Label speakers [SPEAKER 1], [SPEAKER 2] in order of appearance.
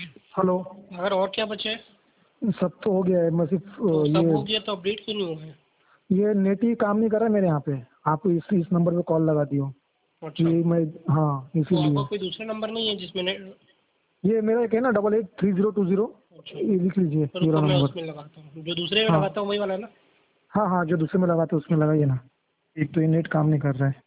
[SPEAKER 1] Hello.
[SPEAKER 2] अगर और क्या बचे है?
[SPEAKER 1] सब तो हो गया है, मैं सिर्फ
[SPEAKER 2] तो सब हो
[SPEAKER 1] ये
[SPEAKER 2] गया तो अपडेट क्यों नहीं हुआ है?
[SPEAKER 1] ये नेट ही काम नहीं कर रहा है मेरे यहाँ पे। आप इस नंबर पे कॉल लगा दियो।
[SPEAKER 2] अच्छा,
[SPEAKER 1] ये मैं, हाँ
[SPEAKER 2] तो आपका
[SPEAKER 1] इसीलिए।
[SPEAKER 2] कोई दूसरा नंबर नहीं है जिसमें
[SPEAKER 1] ये मेरा एक है ना 883020।
[SPEAKER 2] अच्छा,
[SPEAKER 1] ये लिख लीजिए, ये
[SPEAKER 2] रुको
[SPEAKER 1] वाला
[SPEAKER 2] मैं
[SPEAKER 1] नंबर।
[SPEAKER 2] उसमें लगाता हूँ, जो दूसरे में
[SPEAKER 1] हाँ
[SPEAKER 2] लगाता हूँ वही वाला ना।
[SPEAKER 1] हाँ हाँ, जो दूसरे में लगाते उसमें लगाइए ना। एक तो ये नेट काम नहीं कर रहा है।